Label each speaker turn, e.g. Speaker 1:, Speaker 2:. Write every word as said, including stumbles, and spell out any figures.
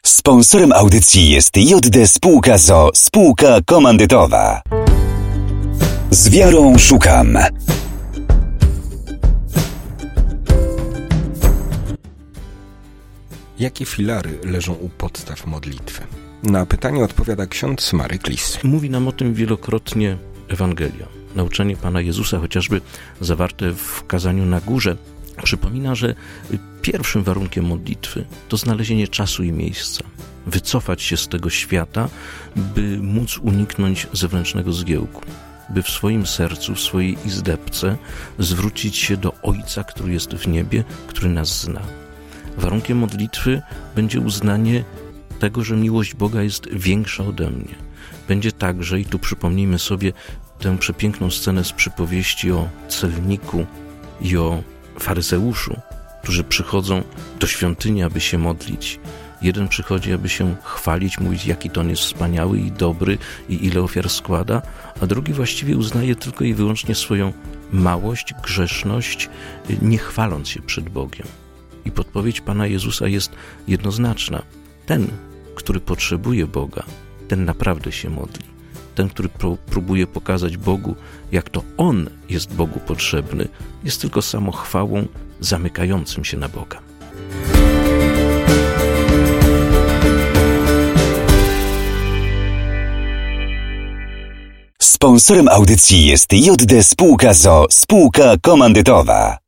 Speaker 1: Sponsorem audycji jest J D Spółka z o o, spółka komandytowa. Z wiarą szukam.
Speaker 2: Jakie filary leżą u podstaw modlitwy? Na pytanie odpowiada ksiądz Marek Lis.
Speaker 3: Mówi nam o tym wielokrotnie Ewangelia. Nauczanie Pana Jezusa, chociażby zawarte w kazaniu na górze, przypomina, że pierwszym warunkiem modlitwy to znalezienie czasu i miejsca. Wycofać się z tego świata, by móc uniknąć zewnętrznego zgiełku. By w swoim sercu, w swojej izdebce zwrócić się do Ojca, który jest w niebie, który nas zna. Warunkiem modlitwy będzie uznanie tego, że miłość Boga jest większa ode mnie. Będzie także, i tu przypomnijmy sobie tę przepiękną scenę z przypowieści o celniku i o faryzeuszu, którzy przychodzą do świątyni, aby się modlić. Jeden przychodzi, aby się chwalić, mówić, jaki to on jest wspaniały i dobry i ile ofiar składa, a drugi właściwie uznaje tylko i wyłącznie swoją małość, grzeszność, nie chwaląc się przed Bogiem. I podpowiedź Pana Jezusa jest jednoznaczna. Ten, który potrzebuje Boga, ten naprawdę się modli. Ten, który próbuje pokazać Bogu, jak to On jest Bogu potrzebny, jest tylko samochwałą zamykającym się na Boga.
Speaker 1: Sponsorem audycji jest J D Spółka z o o, spółka komandytowa.